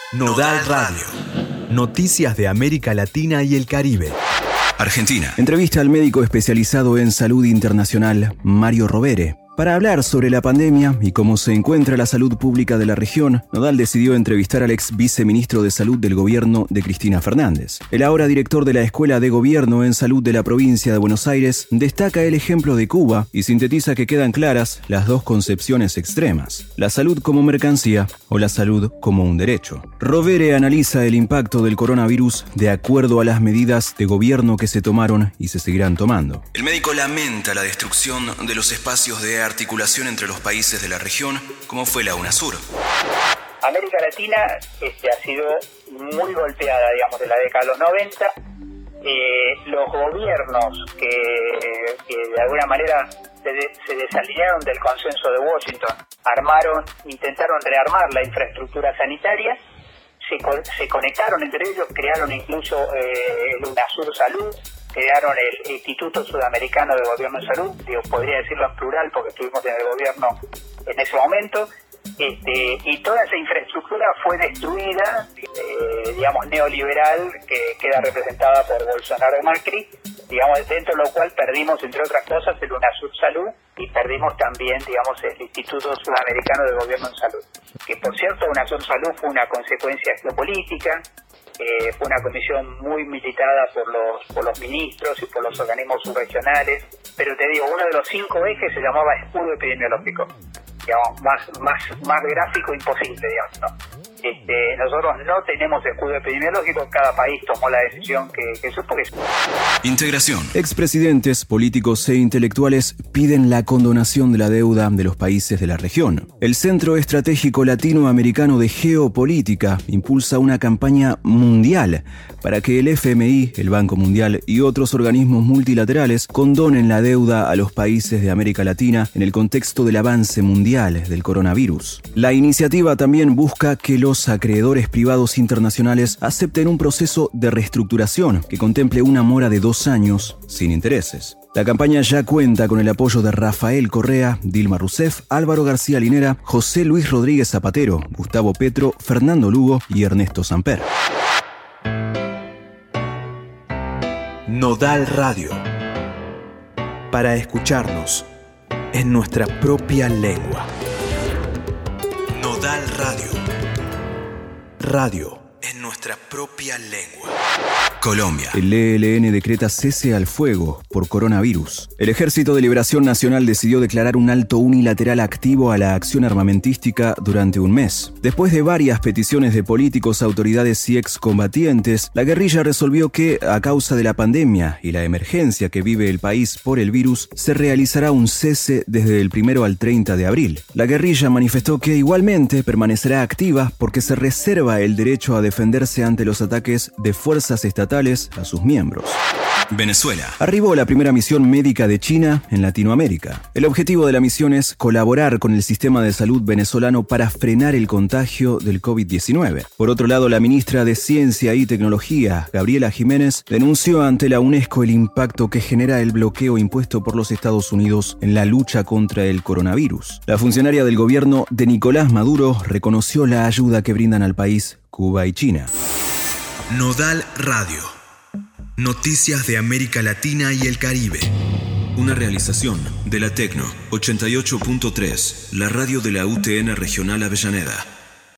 Nodal Radio. Noticias de América Latina y el Caribe. Argentina. Entrevista al médico especializado en salud internacional, Mario Rovere. Para hablar sobre la pandemia y cómo se encuentra la salud pública de la región, Nodal decidió entrevistar al ex viceministro de Salud del gobierno de Cristina Fernández. El ahora director de la Escuela de Gobierno en Salud de la provincia de Buenos Aires destaca el ejemplo de Cuba y sintetiza que quedan claras las dos concepciones extremas: la salud como mercancía o la salud como un derecho. Rovere analiza el impacto del coronavirus de acuerdo a las medidas de gobierno que se tomaron y se seguirán tomando. El médico lamenta la destrucción de los espacios de articulación entre los países de la región, como fue la UNASUR. América Latina ha sido muy golpeada, digamos, de la década de los 90. Los gobiernos que de alguna manera se desalinearon del consenso de Washington, intentaron rearmar la infraestructura sanitaria, se conectaron entre ellos, crearon incluso el UNASUR Salud, crearon el Instituto Sudamericano de Gobierno en Salud, podría decirlo en plural porque estuvimos en el gobierno en ese momento, y toda esa infraestructura fue destruida, neoliberal, que queda representada por Bolsonaro y Macri, dentro de lo cual perdimos, entre otras cosas, el UNASUR Salud y perdimos también, el Instituto Sudamericano de Gobierno en Salud, que por cierto, UNASUR Salud fue una consecuencia geopolítica. Fue una comisión muy militada por los ministros y por los organismos subregionales, pero te digo, uno de los 5 ejes se llamaba escudo epidemiológico, más gráfico imposible, ¿no? Nosotros no tenemos escudo epidemiológico, cada país tomó la decisión que supo que... Integración. Expresidentes, políticos e intelectuales piden la condonación de la deuda de los países de la región. El Centro Estratégico Latinoamericano de Geopolítica impulsa una campaña mundial para que el FMI, el Banco Mundial y otros organismos multilaterales condonen la deuda a los países de América Latina en el contexto del avance mundial del coronavirus. La iniciativa también busca que los acreedores privados internacionales acepten un proceso de reestructuración que contemple una mora de 2 años sin intereses. La campaña ya cuenta con el apoyo de Rafael Correa, Dilma Rousseff, Álvaro García Linera, José Luis Rodríguez Zapatero, Gustavo Petro, Fernando Lugo y Ernesto Samper. Nodal Radio. Para escucharnos en nuestra propia lengua. Nodal Radio. Radio en nuestra propia lengua. Colombia. El ELN decreta cese al fuego por coronavirus. El Ejército de Liberación Nacional decidió declarar un alto unilateral activo a la acción armamentística durante un mes. Después de varias peticiones de políticos, autoridades y excombatientes, la guerrilla resolvió que, a causa de la pandemia y la emergencia que vive el país por el virus, se realizará un cese desde el 1 al 30 de abril. La guerrilla manifestó que igualmente permanecerá activa porque se reserva el derecho a defenderse ante los ataques de fuerzas estatales a sus miembros. Venezuela. Arribó la primera misión médica de China en Latinoamérica. El objetivo de la misión es colaborar con el sistema de salud venezolano para frenar el contagio del COVID-19. Por otro lado, la ministra de Ciencia y Tecnología, Gabriela Jiménez, denunció ante la UNESCO el impacto que genera el bloqueo impuesto por los Estados Unidos en la lucha contra el coronavirus. La funcionaria del gobierno de Nicolás Maduro reconoció la ayuda que brindan al país Cuba y China. Nodal Radio. Noticias de América Latina y el Caribe. Una realización de la Tecno 88.3, la radio de la UTN Regional Avellaneda.